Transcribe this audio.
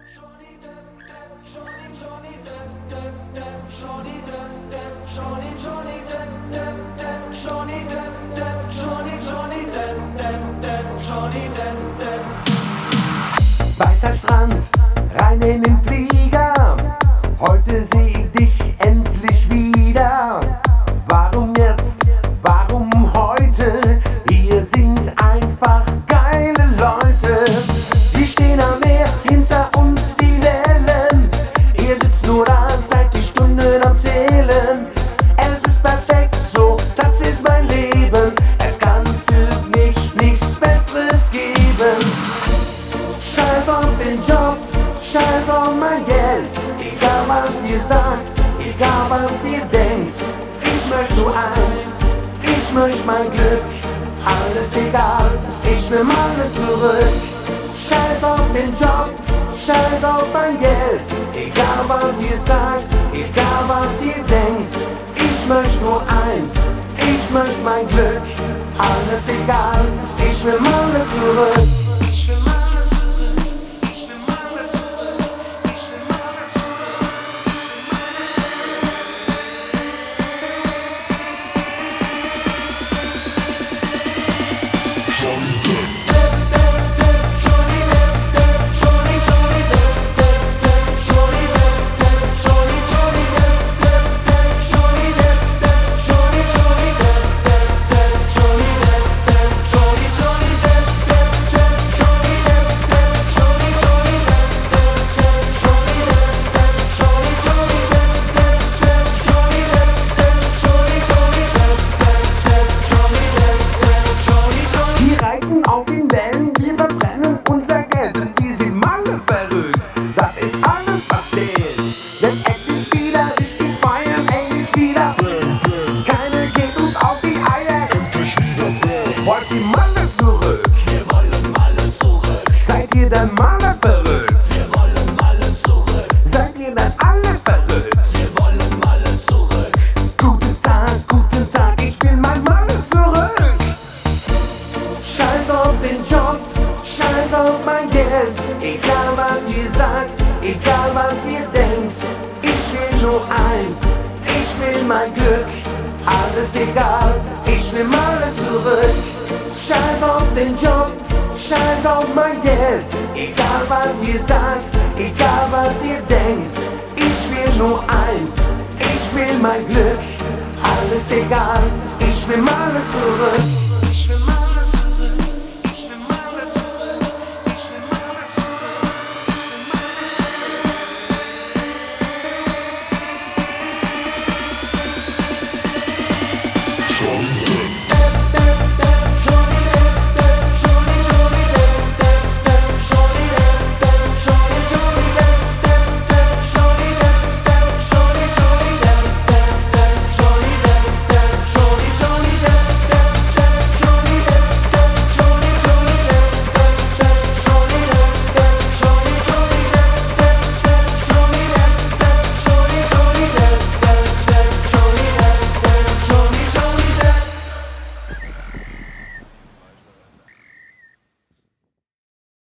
Weißer Strand, rein in den Flieger. Heute seh ich dich endlich wieder. Warum jetzt? Warum heute? Ihr sind einfach geile Leute. Wir stehen am Meer, hinter uns die Wellen. Ihr sitzt nur da, seid die Stunden am Zählen. Es ist perfekt so, das ist mein Leben. Es kann für mich nichts Besseres geben. Scheiß auf den Job, scheiß auf mein Geld. Egal was ihr sagt, egal was ihr denkt. Ich möchte nur eins, ich möchte mein Glück. Alles egal, ich will meine zurück. Scheiß auf den Job, scheiß auf mein Geld. Egal was ihr sagt, egal was ihr denkt. Ich möchte nur eins, ich möchte mein Glück. Alles egal, ich will meine zurück. Auf den Wellen, wir verbrennen unser Geld, denn die sind alle verrückt. Das ist alles, was zählt. Denn endlich wieder richtig feiern, endlich wieder. Keiner geht uns auf die Eier. Wollt ihr Malle zurück? Wir wollen Malle zurück. Seid ihr dann Malle verrückt? Wir wollen Malle zurück. Seid ihr dann alle verrückt? Wir wollen Malle zurück. Guten Tag, ich will mein Malle zurück. Scheiß auf den Job, scheiß auf mein Geld. Egal was ihr sagt, egal was ihr denkt. Ich will nur eins, ich will mein Glück. Alles egal, ich will Malle zurück. Scheiß auf den Job, scheiß auf mein Geld. Egal was ihr sagt, egal was ihr denkt. Ich will nur eins, ich will mein Glück. Alles egal, ich will Malle zurück.